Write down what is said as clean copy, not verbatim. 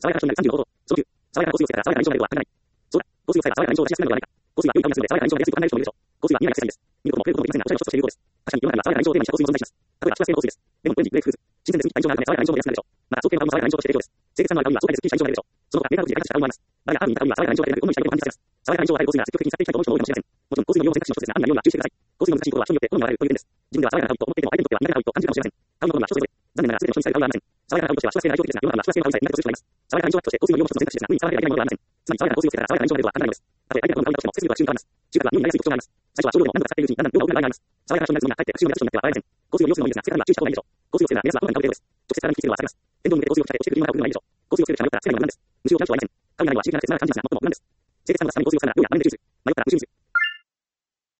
爽やかな人になる35度。その9、爽やかな香水をつけたら爽やかな印象が出るとは限らない。そうだ、香水を使えば爽やかな印象を出しやすくなるのではないか。香水は良い香りがするので爽やかな印象が出やすいと考える人もいるでしょう。香水は見えないアクセサリーです。見ることも触れることもできませんが、おしゃれの一つとして有効です。確かに世の中には爽やかな印象をテーマにした香水も存在します。例えば、シュワースペア香水をテーマにした香水も存在します。新鮮で薄い愛情があるため爽やかな印象をテーマにした香水が人気のあるでしょう。また、早期の香りも爽やかな印象として提供です。清潔感のある香りは相対でスッキリした印象が出るでしょう。その他、メーカー独自で開発した香りもあります。誰やアーミーに似た香りは爽やかな印象が出るという主にしたいことを感じさせます。爽やかな印象を与える香水なら積極的に使っていきたいと思う人も多いかもしれません。もちろん、香水の用法選択肢の一つですが、アーミーな匂いは注意してください。香水の難しいことは人によって好みを与えるという点です。自分では爽やかな香りと思っていても、相手にとっては苦手な香りと感じるかもしれません。香りの好みは人それぞれ。残念ながら、全ての人に使える香りはありません。爽やかな香りとしてはシュワスペアが代表的ですが、世の中にはシュワスペア香りさえ苦手とする人がいます。爽やかな印象はとして香水の用法の一つの選択肢ですが、無理に触られてはいけないものではありません。つまり、爽やかな香水をつけたら爽やかな印象が出るとは限らないのです。たとえ相手が好む香りだとしても、設備は瞬間あります。中華は匂いになりやすい特徴があります。最初は少量でも何度か使っているうちにだんだん量が多くなる場合があります。爽やかな人になるつもりがかえって悪臭を目指す人になっては洗えません。香水を利用するのもいいですが、つけたには注意した方がいいでしょう。香水をつけるなら目安は好みに香る程度です。直接体に吹きつけるのは避けます。電動に向けて香水を吹きかけ、押してくる理由がなくなるのはいいでしょう。香水をつける人によってはつけないのは無難です。無臭を嫌う人はいません。香りなどは刺激がなくてつまらな感じますが、最も無難です。清潔感を出すために香水を使うなら量や場面で注意する。迷ったら無臭にする。